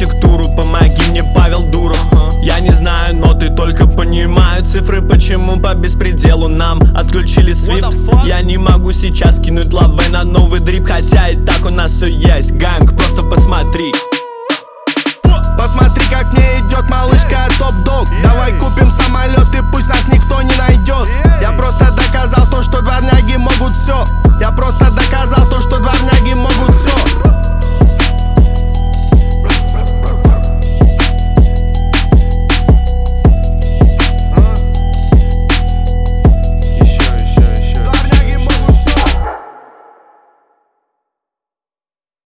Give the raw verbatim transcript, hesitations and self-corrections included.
архитектуру. Помоги мне, Павел Дуров. Я не знаю, но ты только понимаю цифры. Почему по беспределу нам отключили свифт? Я не могу сейчас кинуть лавы на новый дрип, хотя и так у нас все есть. Ганг, просто посмотри. Посмотри, как мне идет малышка Топ Дог. Давай купим самолет и пусть нас не